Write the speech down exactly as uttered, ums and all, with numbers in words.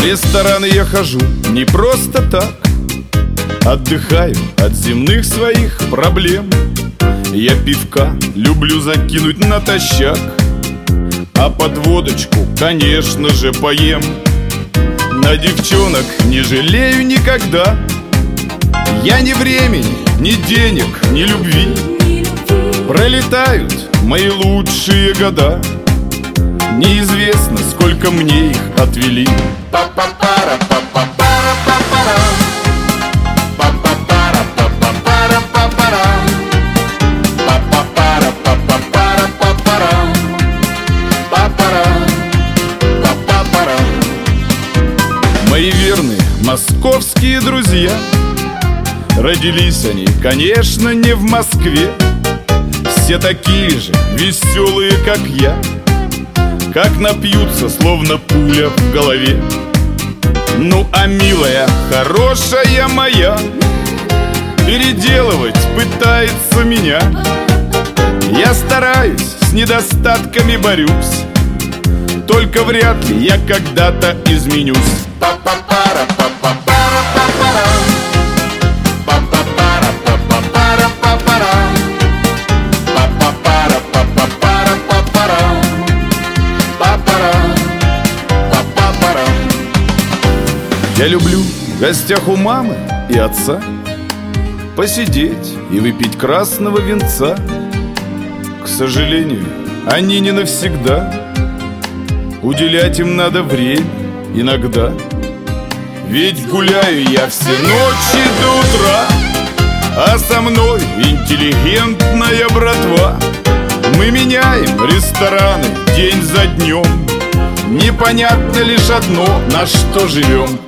рестораны я хожу не просто так. Отдыхаю от земных своих проблем. Я пивка люблю закинуть натощак, а под водочку, конечно же, поем. На девчонок не жалею никогда. Я ни времени, ни денег, ни любви. Пролетают мои лучшие года. Неизвестно, сколько мне их отвели. Мои верные московские друзья, родились они, конечно, не в Москве. Все такие же веселые, как я, как напьются, словно пуля в голове. Ну а милая, хорошая моя переделывать пытается меня. Я стараюсь, с недостатками борюсь, только вряд ли я когда-то изменюсь. Я люблю в гостях у мамы и отца посидеть и выпить красного винца. К сожалению, они не навсегда. Уделять им надо время иногда. Ведь гуляю я все ночи до утра, а со мной интеллигентная братва. Мы меняем рестораны день за днем. Непонятно лишь одно, на что живем.